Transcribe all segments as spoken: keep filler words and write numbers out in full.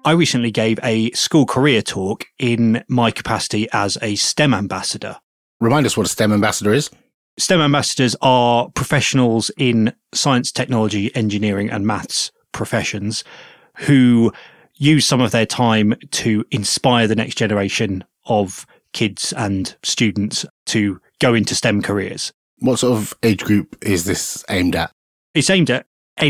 I recently gave a school career talk in my capacity as a STEM ambassador. Remind us what a STEM ambassador is. STEM ambassadors are professionals in science, technology, engineering and maths professions who use some of their time to inspire the next generation of kids and students to go into STEM careers. What sort of age group is this aimed at? It's aimed at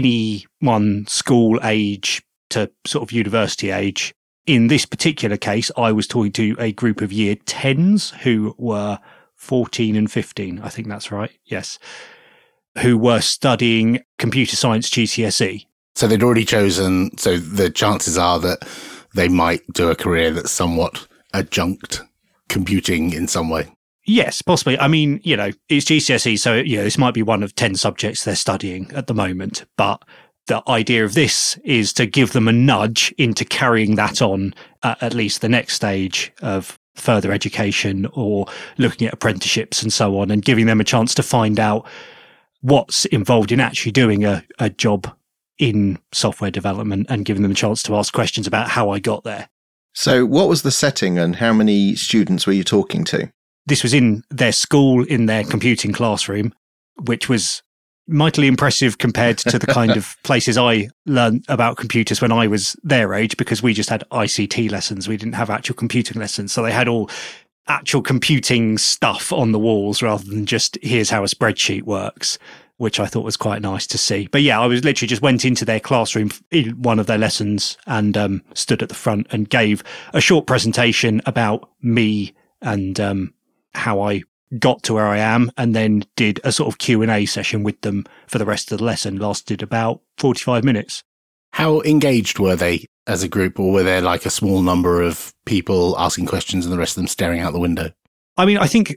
anyone school age to sort of university age. In this particular case, I was talking to a group of year tens who were fourteen and fifteen. I think that's right. Yes. Who were studying computer science G C S E. So they'd already chosen, so the chances are that they might do a career that's somewhat adjunct computing in some way. Yes, possibly. I mean, you know, it's G C S E, so, you know, this might be one of ten subjects they're studying at the moment. But the idea of this is to give them a nudge into carrying that on at, at least the next stage of further education or looking at apprenticeships and so on, and giving them a chance to find out what's involved in actually doing a, a job in software development and giving them a chance to ask questions about how I got there. So what was the setting and how many students were you talking to? This was in their school, in their computing classroom, which was mightily impressive compared to the kind of places I learned about computers when I was their age, because we just had I C T lessons. We didn't have actual computing lessons. So they had all actual computing stuff on the walls rather than just here's how a spreadsheet works, which I thought was quite nice to see. But yeah, I was literally just went into their classroom in one of their lessons and um, stood at the front and gave a short presentation about me and um, how I got to where I am, and then did a sort of Q and A session with them for the rest of the lesson. Lasted about forty-five minutes. How engaged were they as a group, or were there like a small number of people asking questions and the rest of them staring out the window? I mean, I think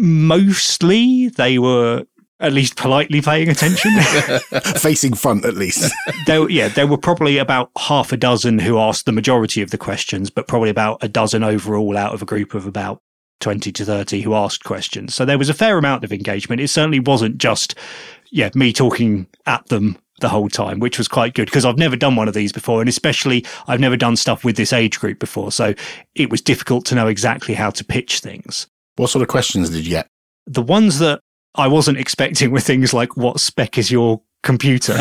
mostly they were at least politely paying attention. Facing front, at least. there, yeah, there were probably about half a dozen who asked the majority of the questions, but probably about a dozen overall out of a group of about twenty to thirty who asked questions. So there was a fair amount of engagement. It certainly wasn't just, yeah, me talking at them the whole time, which was quite good because I've never done one of these before. And especially I've never done stuff with this age group before. So it was difficult to know exactly how to pitch things. What sort of questions did you get? The ones that I wasn't expecting were things like, what spec is your computer?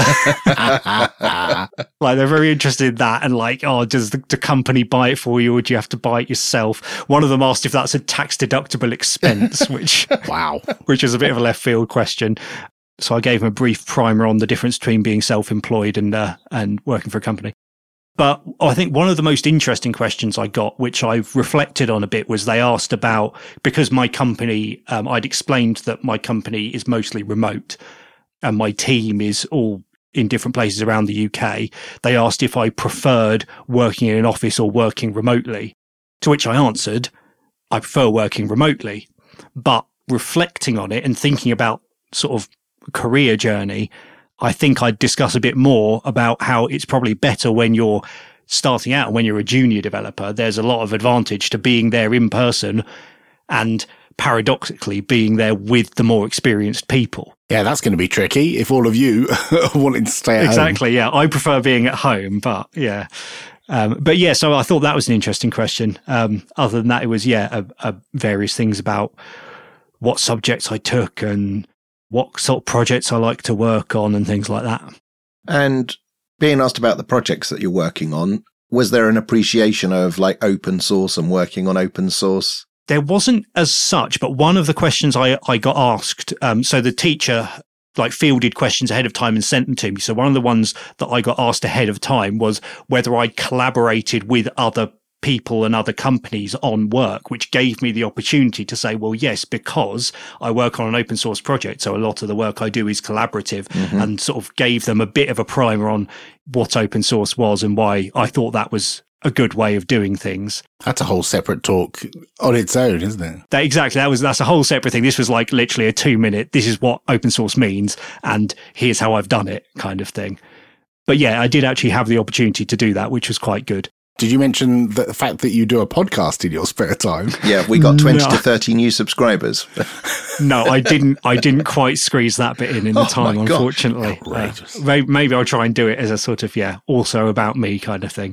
Like, they're very interested in that, and like, oh, does the, the company buy it for you, or do you have to buy it yourself? One of them asked if that's a tax deductible expense, which wow, which is a bit of a left field question. So I gave them a brief primer on the difference between being self-employed and uh, and working for a company. But I think one of the most interesting questions I got, which I've reflected on a bit, was they asked about, because my company, um, I'd explained that my company is mostly remote and my team is all in different places around the U K. They asked if I preferred working in an office or working remotely, to which I answered, I prefer working remotely. But reflecting on it and thinking about sort of career journey, I think I'd discuss a bit more about how it's probably better when you're starting out, when you're a junior developer. There's a lot of advantage to being there in person and paradoxically being there with the more experienced people. Yeah, that's going to be tricky if all of you are wanting to stay at exactly, home. Yeah. I prefer being at home, but yeah. Um, but yeah, so I thought that was an interesting question. Um, other than that, it was, yeah, a, a various things about what subjects I took and what sort of projects I like to work on and things like that. And being asked about the projects that you're working on, was there an appreciation of like open source and working on open source? There wasn't as such, but one of the questions I, I got asked, um, so the teacher like fielded questions ahead of time and sent them to me. So one of the ones that I got asked ahead of time was whether I collaborated with other people and other companies on work, which gave me the opportunity to say, well, yes, because I work on an open source project. So a lot of the work I do is collaborative, mm-hmm. and sort of gave them a bit of a primer on what open source was and why I thought that was a good way of doing things. That's a whole separate talk on its own, isn't it? That, exactly. That was, that's a whole separate thing. This was like literally a two minute, this is what open source means and here's how I've done it kind of thing. But yeah, I did actually have the opportunity to do that, which was quite good. Did you mention the fact that you do a podcast in your spare time? Yeah, we got twenty no. to thirty new subscribers. No, I didn't. I didn't quite squeeze that bit in in the oh time, unfortunately. Uh, maybe I'll try and do it as a sort of, yeah, also about me kind of thing.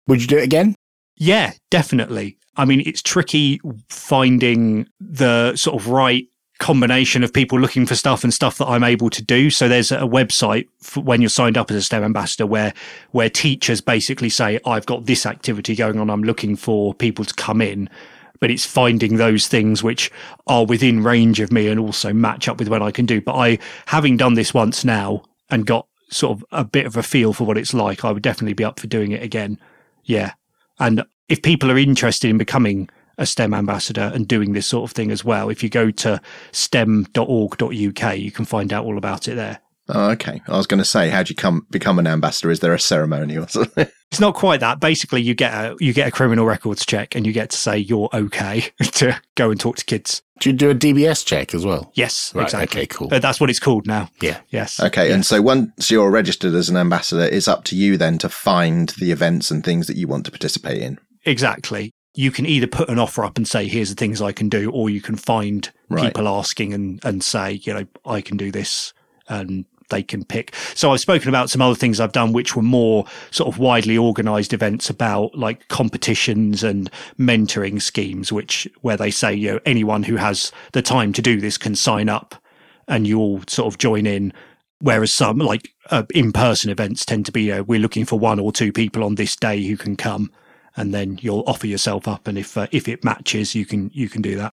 Would you do it again? Yeah, definitely. I mean, it's tricky finding the sort of right combination of people looking for stuff and stuff that I'm able to do. So there's a website for when you're signed up as a STEM ambassador where where teachers basically say, I've got this activity going on, I'm looking for people to come in. But it's finding those things which are within range of me and also match up with what I can do. But I, having done this once now and got sort of a bit of a feel for what it's like, I would definitely be up for doing it again. Yeah. And if people are interested in becoming a STEM ambassador and doing this sort of thing as well, if you go to stem dot org dot U K, you can find out all about it there. Oh, okay. I was going to say, how do you come become an ambassador? Is there a ceremony or something? It's not quite that. Basically, you get a you get a criminal records check, and you get to say you're okay to go and talk to kids. Do you do a D B S check as well? Yes, right, exactly. Okay, cool. Uh, that's what it's called now. Yeah. Yes. Okay, yeah. And so once you're registered as an ambassador, it's up to you then to find the events and things that you want to participate in. Exactly. You can either put an offer up and say, here's the things I can do, or you can find Right. people asking and, and say, you know, I can do this, and they can pick. So I've spoken about some other things I've done, which were more sort of widely organized events about like competitions and mentoring schemes, which where they say, you know, anyone who has the time to do this can sign up and you all sort of join in. Whereas some like uh, in-person events tend to be, you know, we're looking for one or two people on this day who can come, and then you'll offer yourself up. And if, uh, if it matches, you can, you can do that.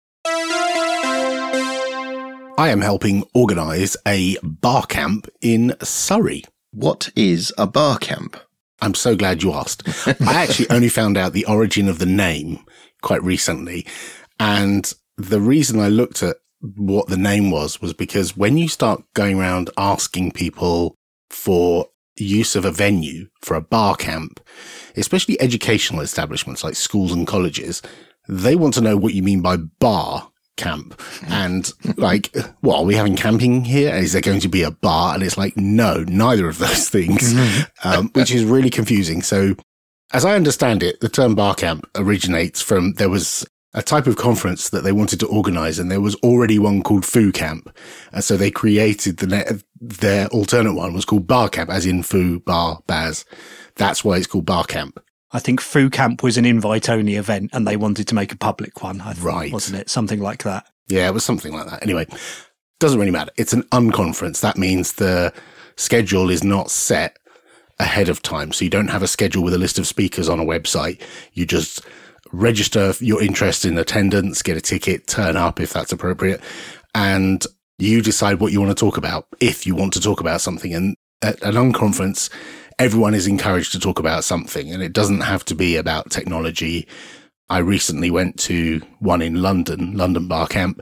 I am helping organise a bar camp in Surrey. What is a bar camp? I'm so glad you asked. I actually only found out the origin of the name quite recently. And the reason I looked at what the name was, was because when you start going around asking people for use of a venue for a bar camp, especially educational establishments like schools and colleges, they want to know what you mean by bar camp. And like, what, are we having camping here? Is there going to be a bar? And it's like, no, neither of those things, um, which is really confusing. So as I understand it, the term bar camp originates from, there was a type of conference that they wanted to organize, and there was already one called Foo Camp. And so they created the net, their alternate one was called Bar Camp, as in Foo, Bar, Baz. That's why it's called Bar Camp. I think Foo Camp was an invite-only event, and they wanted to make a public one, I think, Right. wasn't it? Something like that. Yeah, it was something like that. Anyway, doesn't really matter. It's an unconference. That means the schedule is not set ahead of time. So you don't have a schedule with a list of speakers on a website. You just register your interest in attendance, get a ticket, turn up if that's appropriate, and you decide what you want to talk about, if you want to talk about something. And at an unconference, everyone is encouraged to talk about something, and it doesn't have to be about technology. I recently went to one in London, London Bar Camp,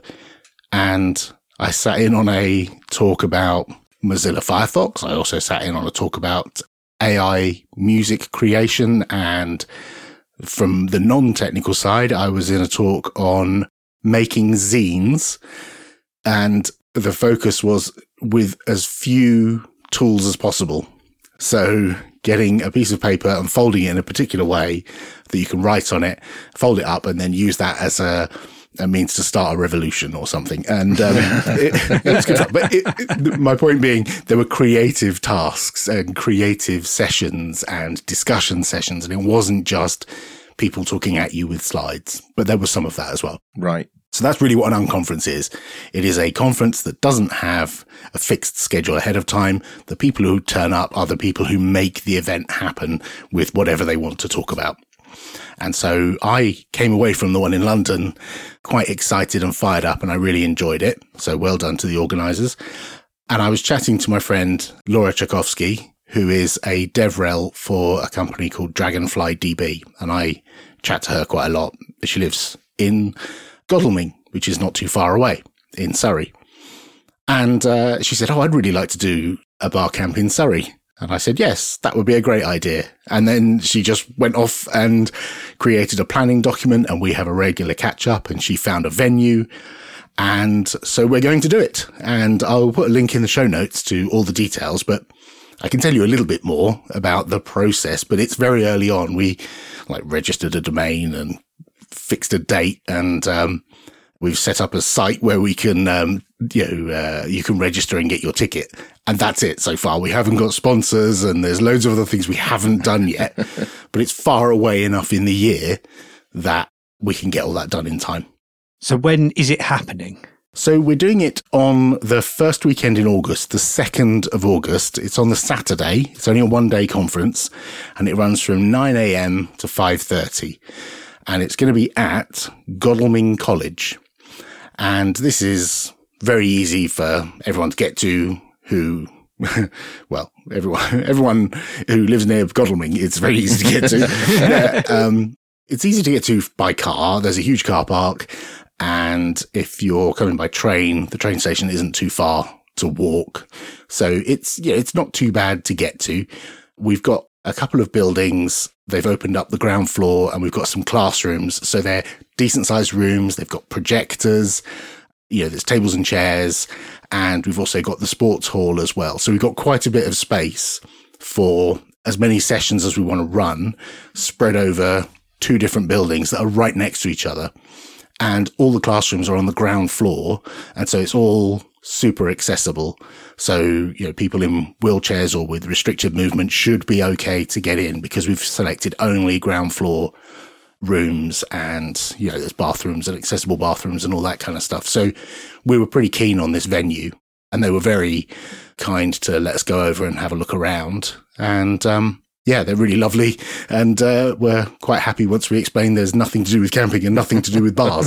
and I sat in on a talk about Mozilla Firefox. I also sat in on a talk about A I music creation, and from the non-technical side, I was in a talk on making zines, and the focus was with as few tools as possible. So getting a piece of paper and folding it in a particular way that you can write on it, fold it up, and then use that as a, a means to start a revolution or something. And um, it, it was good fun. But it, it, my point being, there were creative tasks and creative sessions and discussion sessions, and it wasn't just people talking at you with slides, but there was some of that as well. Right. So that's really what an unconference is. It is a conference that doesn't have a fixed schedule ahead of time. The people who turn up are the people who make the event happen with whatever they want to talk about. And so I came away from the one in London quite excited and fired up, and I really enjoyed it. So well done to the organisers. And I was chatting to my friend Laura Tchaikovsky, who is a DevRel for a company called Dragonfly D B. And I chat to her quite a lot. She lives in Godalming, which is not too far away in Surrey. And uh, she said, oh, I'd really like to do a bar camp in Surrey. And I said, yes, that would be a great idea. And then she just went off and created a planning document, and we have a regular catch up, and she found a venue. And so we're going to do it. And I'll put a link in the show notes to all the details, but I can tell you a little bit more about the process, but it's very early on. We like registered a domain and fixed a date, and um, we've set up a site where we can um, you know, uh, you can register and get your ticket. And that's it so far. We haven't got sponsors and there's loads of other things we haven't done yet, but it's far away enough in the year that we can get all that done in time. So when is it happening? So we're doing it on the first weekend in August, the second of August. It's on the Saturday. It's only a one-day conference, and it runs from nine a.m. to five thirty. And it's going to be at Godalming College. And this is very easy for everyone to get to who, well, everyone everyone who lives near Godalming, it's very easy to get to. yeah, um, it's easy to get to by car. There's a huge car park. And if you're coming by train, the train station isn't too far to walk. So it's, yeah, it's not too bad to get to. We've got a couple of buildings. They've opened up the ground floor and we've got some classrooms. So they're decent sized rooms. They've got projectors, you know, there's tables and chairs, and we've also got the sports hall as well. So we've got quite a bit of space for as many sessions as we want to run, spread over two different buildings that are right next to each other. And all the classrooms are on the ground floor. And so it's all super accessible. So, you know, people in wheelchairs or with restricted movement should be okay to get in because we've selected only ground floor rooms and, you know, there's bathrooms and accessible bathrooms and all that kind of stuff. So we were pretty keen on this venue and they were very kind to let us go over and have a look around. And, um, yeah, they're really lovely, and uh, we're quite happy once we explain there's nothing to do with camping and nothing to do with bars.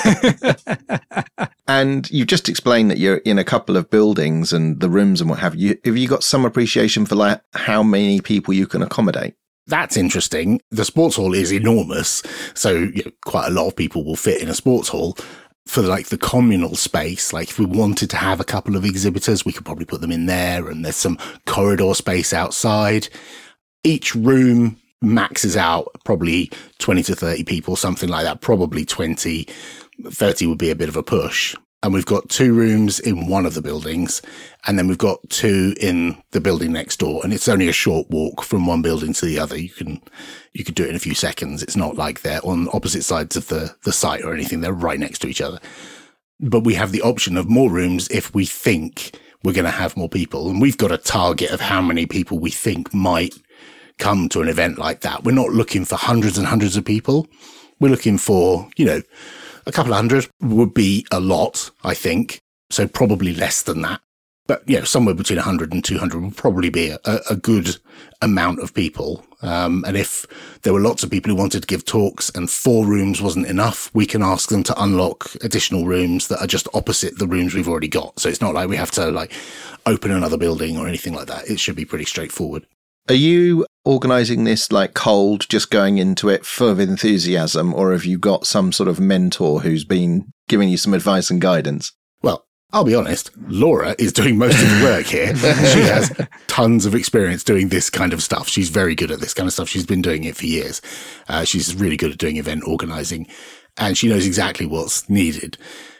And you've just explained that you're in a couple of buildings and the rooms and what have you. Have you got some appreciation for like how many people you can accommodate? That's interesting. The sports hall is enormous, so you know, quite a lot of people will fit in a sports hall. For like the communal space, like if we wanted to have a couple of exhibitors, we could probably put them in there, and there's some corridor space outside. Each room maxes out probably twenty to thirty people, something like that. Probably twenty, thirty would be a bit of a push. And we've got two rooms in one of the buildings, and then we've got two in the building next door. And it's only a short walk from one building to the other. You can, you could do it in a few seconds. It's not like they're on opposite sides of the, the site or anything. They're right next to each other. But we have the option of more rooms if we think we're going to have more people. And we've got a target of how many people we think might come to an event like that. We're not looking for hundreds and hundreds of people. We're looking for, you know, a couple of hundred would be a lot, I think. So probably less than that. But, you know, somewhere between one hundred and two hundred would probably be a, a good amount of people. Um, and if there were lots of people who wanted to give talks and four rooms wasn't enough, we can ask them to unlock additional rooms that are just opposite the rooms we've already got. So it's not like we have to like open another building or anything like that. It should be pretty straightforward. Are you organising this like cold, just going into it full of enthusiasm, or have you got some sort of mentor who's been giving you some advice and guidance? Well, I'll be honest, Laura is doing most of the work here. She has tons of experience doing this kind of stuff. She's very good at this kind of stuff. She's been doing it for years. Uh, she's really good at doing event organising, and she knows exactly what's needed.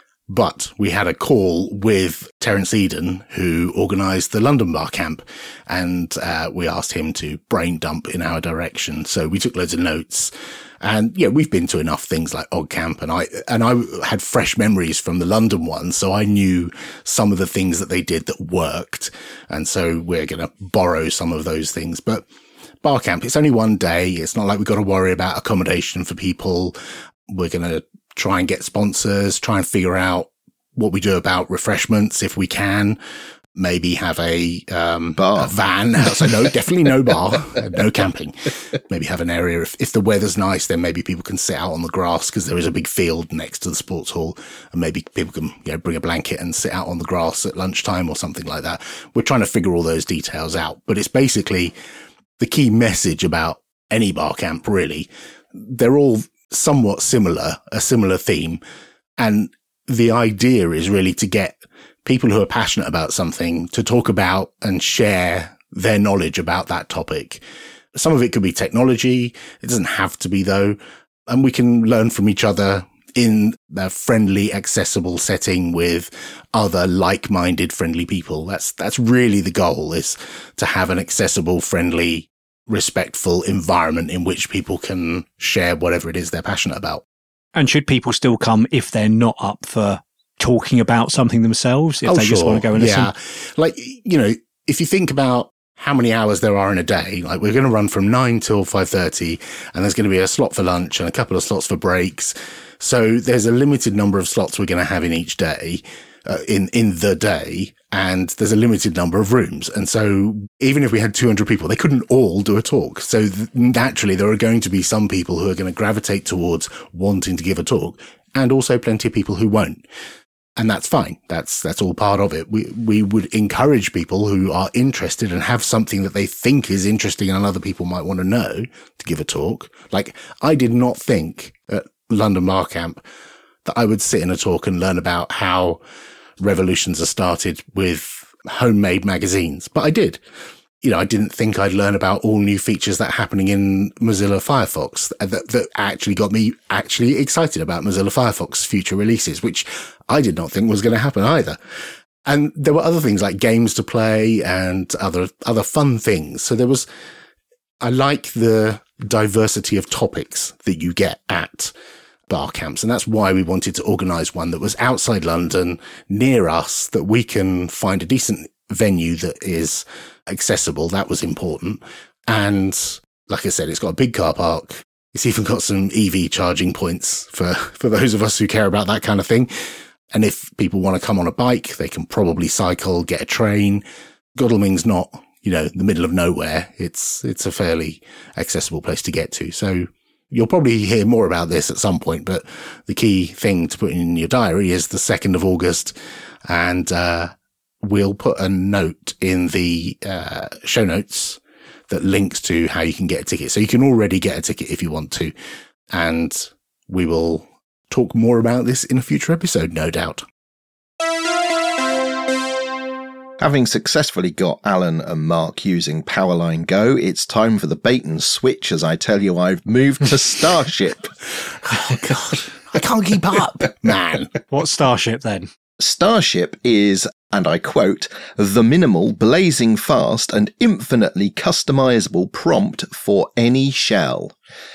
But we had a call with Terence Eden, who organised the London Bar Camp, and uh, we asked him to brain dump in our direction. So we took loads of notes, and yeah, we've been to enough things like Odd Camp, and I and I had fresh memories from the London one, so I knew some of the things that they did that worked, and so we're going to borrow some of those things. But Bar Camp, it's only one day. It's not like we've got to worry about accommodation for people. We're going to try and get sponsors, try and figure out what we do about refreshments if we can. Maybe have a, um, bar. a van. So no, definitely no bar, no camping. Maybe have an area. If, if the weather's nice, then maybe people can sit out on the grass because there is a big field next to the sports hall, and maybe people can, you know, bring a blanket and sit out on the grass at lunchtime or something like that. We're trying to figure all those details out, but it's basically the key message about any bar camp, really. They're all somewhat similar, a similar theme. And the idea is really to get people who are passionate about something to talk about and share their knowledge about that topic. Some of it could be technology. It doesn't have to be, though. And we can learn from each other in a friendly, accessible setting with other like-minded, friendly people. That's, that's really the goal, is to have an accessible, friendly, respectful environment in which people can share whatever it is they're passionate about. And should people still come if they're not up for talking about something themselves if oh, they sure. just want to go and listen. Yeah. Like, you know, if you think about how many hours there are in a day, like we're going to run from nine till five thirty, and there's going to be a slot for lunch and a couple of slots for breaks. So there's a limited number of slots we're going to have in each day, uh, in, in the day, and there's a limited number of rooms. And so even if we had two hundred people, they couldn't all do a talk. So th- naturally, there are going to be some people who are going to gravitate towards wanting to give a talk, and also plenty of people who won't. And that's fine. That's, that's all part of it. We, we would encourage people who are interested and have something that they think is interesting and other people might want to know to give a talk. Like, I did not think at London Barcamp that I would sit in a talk and learn about how revolutions are started with homemade magazines, but I did. You know, I didn't think I'd learn about all new features that are happening in Mozilla Firefox that, that actually got me actually excited about Mozilla Firefox future releases, which I did not think was going to happen either. And there were other things like games to play and other, other fun things. So there was, I like the diversity of topics that you get at bar camps. And that's why we wanted to organize one that was outside London, near us, that we can find a decent venue that is accessible. That was important. And like I said, it's got a big car park. It's even got some E V charging points for, for those of us who care about that kind of thing. And if people want to come on a bike, they can probably cycle, get a train. Godalming's not, you know, the middle of nowhere. It's, it's a fairly accessible place to get to. So you'll probably hear more about this at some point, but the key thing to put in your diary is the second of August. And, uh, we'll put a note in the uh, show notes that links to how you can get a ticket. So you can already get a ticket if you want to. And we will talk more about this in a future episode, no doubt. Having successfully got Alan and Mark using Powerline Go, it's time for the bait and switch as I tell you I've moved to Starship. Oh, God. I can't keep up, man. What's Starship then? Starship is, and I quote, the minimal, blazing fast and infinitely customizable prompt for any shell.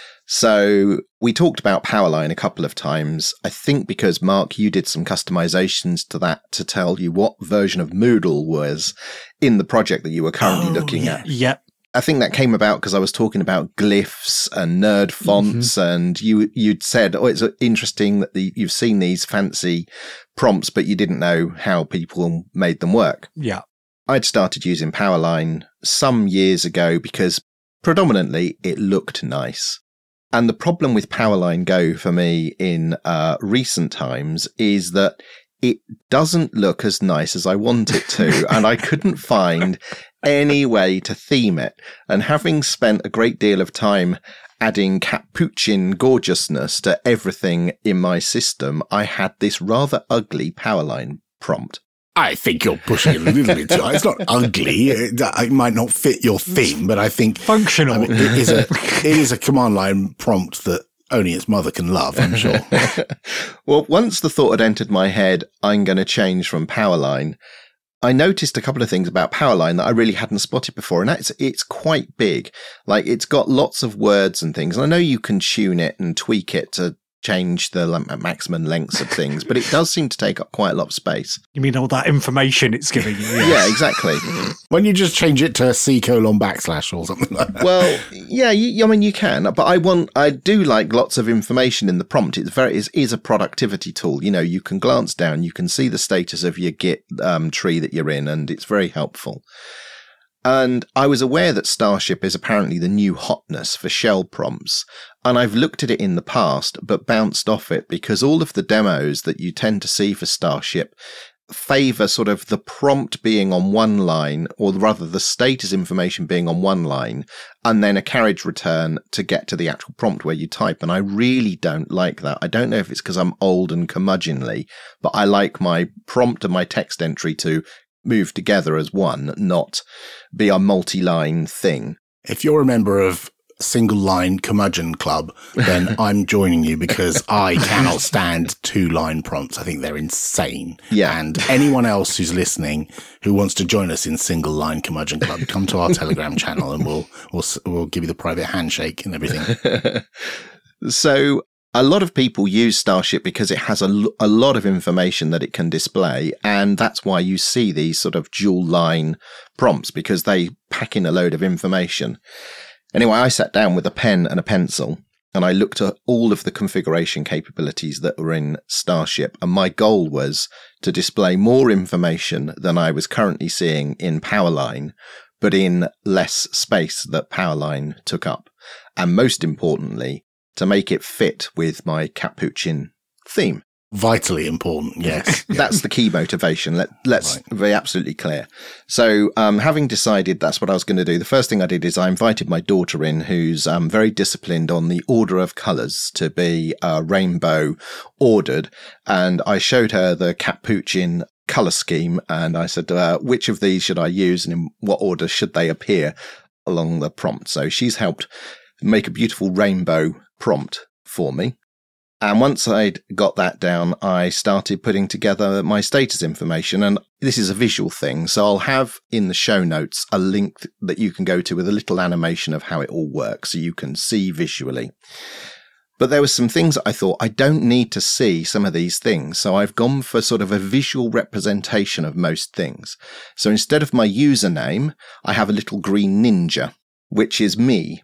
So we talked about Powerline a couple of times. I think because, Mark, you did some customizations to that to tell you what version of Moodle was in the project that you were currently oh, looking yeah. at. Yep. I think that came about because I was talking about glyphs and nerd fonts, mm-hmm. and you, you'd said, oh, it's interesting that the, you've seen these fancy prompts, but you didn't know how people made them work. Yeah. I'd started using Powerline some years ago because predominantly it looked nice. And the problem with Powerline Go for me in uh, recent times is that it doesn't look as nice as I want it to, and I couldn't find any way to theme it. And having spent a great deal of time adding Capuchin gorgeousness to everything in my system, I had this rather ugly Powerline prompt. I think you're pushing it a little bit too hard. It's not ugly. It, it might not fit your theme, but I think functional. I mean, it is a it is a command line prompt that only its mother can love, I'm sure. Well, once the thought had entered my head, I'm going to change from Powerline, I noticed a couple of things about Powerline that I really hadn't spotted before, and that's it's quite big. Like, it's got lots of words and things, and I know you can tune it and tweak it to change the maximum lengths of things, but it does seem to take up quite a lot of space. You mean all that information it's giving you? Yes. Yeah, exactly. When you just change it to C colon backslash or something like that. Well, yeah, you, I mean, you can, but I want, I do like lots of information in the prompt. It's very, it is a productivity tool. You know, you can glance down, you can see the status of your Git um, tree that you're in, and it's very helpful. And I was aware that Starship is apparently the new hotness for shell prompts. And I've looked at it in the past, but bounced off it because all of the demos that you tend to see for Starship favor sort of the prompt being on one line, or rather the status information being on one line, and then a carriage return to get to the actual prompt where you type. And I really don't like that. I don't know if it's because I'm old and curmudgeonly, but I like my prompt and my text entry to move together as one, not be a multi-line thing. If you're a member of Single Line Curmudgeon Club, then I'm joining you because I cannot stand two-line prompts. I think they're insane. Yeah. And anyone else who's listening who wants to join us in Single Line Curmudgeon Club, come to our Telegram channel and we'll, we'll, we'll give you the private handshake and everything. So A lot of people use Starship because it has a, l- a lot of information that it can display. And that's why you see these sort of dual line prompts, because they pack in a load of information. Anyway, I sat down with a pen and a pencil and I looked at all of the configuration capabilities that were in Starship. And my goal was to display more information than I was currently seeing in Powerline, but in less space that Powerline took up. And most importantly, to make it fit with my Capuchin theme. Vitally important, yes. That's the key motivation. Let, let's right. be absolutely clear. So um, having decided that's what I was going to do, the first thing I did is I invited my daughter in, who's um, very disciplined on the order of colours to be uh, rainbow ordered. And I showed her the Capuchin colour scheme. And I said, uh, which of these should I use and in what order should they appear along the prompt? So she's helped make a beautiful rainbow prompt for me. And once I'd got that down, I started putting together my status information. And this is a visual thing. So I'll have in the show notes a link that you can go to with a little animation of how it all works so you can see visually. But there were some things that I thought I don't need to see some of these things. So I've gone for sort of a visual representation of most things. So instead of my username, I have a little green ninja, which is me.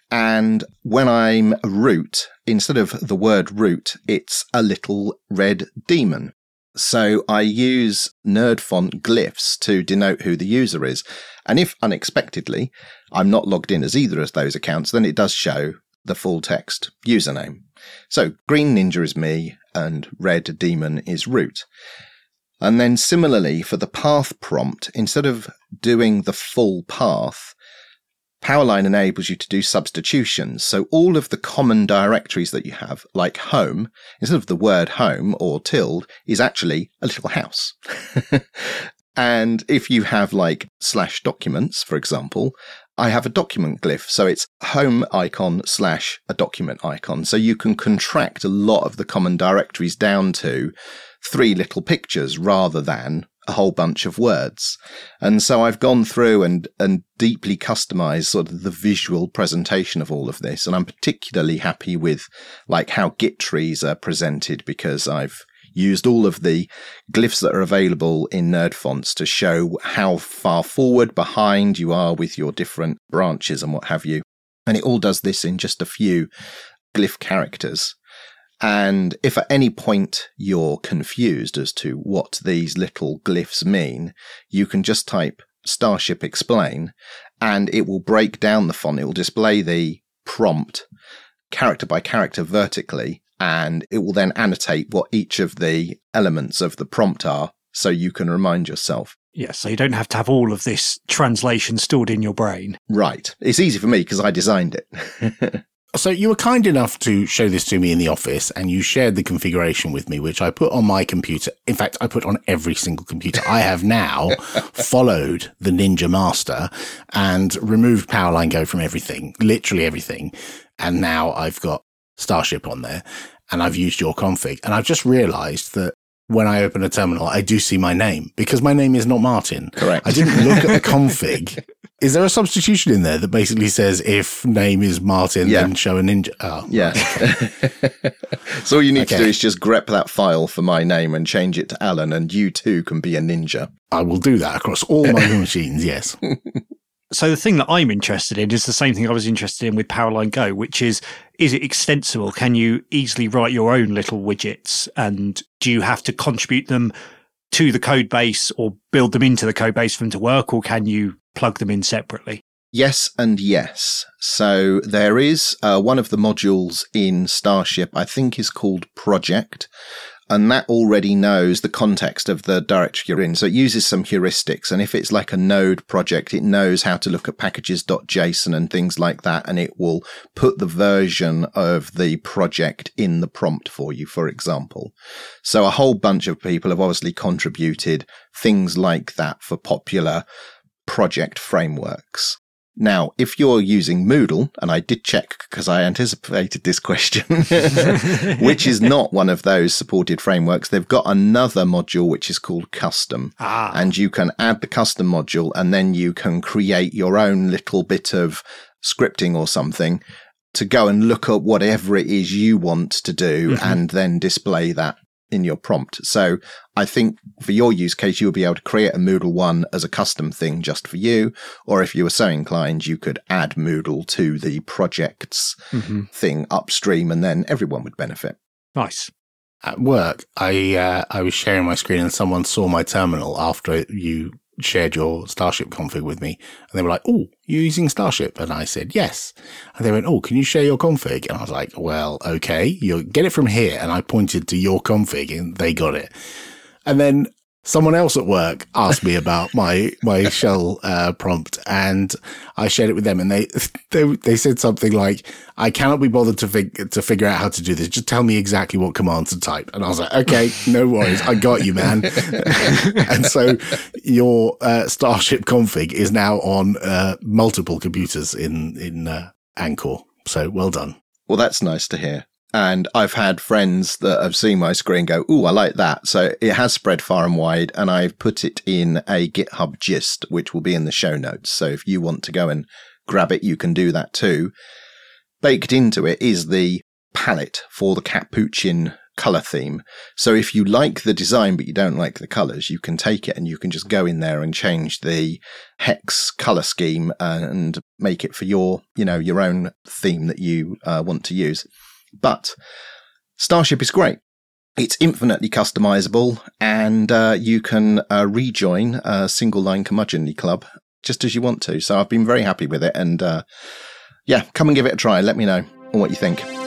And when I'm root, instead of the word root, it's a little red demon. So I use NerdFont glyphs to denote who the user is. And if unexpectedly I'm not logged in as either of those accounts, then it does show the full text username. So green ninja is me and red demon is root. And then similarly for the path prompt, instead of doing the full path, Powerline enables you to do substitutions. So all of the common directories that you have, like home, instead of the word home or tilde, is actually a little house. And if you have like slash documents, for example, I have a document glyph. So it's home icon slash a document icon. So you can contract a lot of the common directories down to three little pictures rather than a whole bunch of words. And so I've gone through and, and deeply customized sort of the visual presentation of all of this. And I'm particularly happy with like how Git trees are presented, because I've used all of the glyphs that are available in NerdFonts to show how far forward, behind you are with your different branches and what have you. And it all does this in just a few glyph characters. And if at any point you're confused as to what these little glyphs mean, you can just type Starship explain and it will break down the font. It will display the prompt character by character vertically, and it will then annotate what each of the elements of the prompt are so you can remind yourself. Yeah, so you don't have to have all of this translation stored in your brain. Right. It's easy for me because I designed it. So you were kind enough to show this to me in the office, and you shared the configuration with me, which I put on my computer. In fact, I put on every single computer. I have now followed the Ninja Master and removed Powerline Go from everything, literally everything. And now I've got Starship on there, and I've used your config. And I've just realized that when I open a terminal, I do see my name, because my name is not Martin. Correct. I didn't look at the config. Is there a substitution in there that basically says if name is Martin, yeah. then show a ninja? Oh, yeah. Okay. So all you need okay. to do is just grep that file for my name and change it to Alan, and you too can be a ninja. I will do that across all my machines, yes. So the thing that I'm interested in is the same thing I was interested in with Powerline Go, which is, is it extensible? Can you easily write your own little widgets? And do you have to contribute them to the code base or build them into the code base for them to work, or can you plug them in separately? Yes and yes. So there is uh, one of the modules in Starship, I think is called Project, and that already knows the context of the directory you're in. So it uses some heuristics. And if it's like a node project, it knows how to look at packages.json and things like that. And it will put the version of the project in the prompt for you, for example. So a whole bunch of people have obviously contributed things like that for popular project frameworks. Now, if you're using Moodle, and I did check because I anticipated this question, which is not one of those supported frameworks, they've got another module which is called Custom. Ah. And you can add the custom module, and then you can create your own little bit of scripting or something to go and look at whatever it is you want to do mm-hmm. and then display that in your prompt. So I think for your use case, you'll be able to create a Moodle one as a custom thing just for you. Or if you were so inclined, you could add Moodle to the projects mm-hmm. thing upstream, and then everyone would benefit. Nice. At work, I uh, I was sharing my screen and someone saw my terminal after you shared your Starship config with me. And they were like, oh, you're using Starship? And I said, yes. And they went, oh, can you share your config? And I was like, well, okay, you'll get it from here. And I pointed to your config and they got it. And then someone else at work asked me about my, my shell uh, prompt, and I shared it with them, and they, they, they said something like, I cannot be bothered to fig- to figure out how to do this. Just tell me exactly what commands to type. And I was like, okay, no worries. I got you, man. And so your uh, Starship config is now on uh, multiple computers in, in uh, Anchor. So well done. Well, that's nice to hear. And I've had friends that have seen my screen go, ooh, I like that. So it has spread far and wide, and I've put it in a GitHub gist, which will be in the show notes. So if you want to go and grab it, you can do that too. Baked into it is the palette for the Capuchin color theme. So if you like the design, but you don't like the colors, you can take it and you can just go in there and change the hex color scheme and make it for your, you know, your own theme that you uh, want to use. But Starship is great. It's infinitely customizable, and uh, you can uh, rejoin a single line curmudgeonly club just as you want to. So I've been very happy with it. And uh, yeah, come and give it a try. Let me know what you think.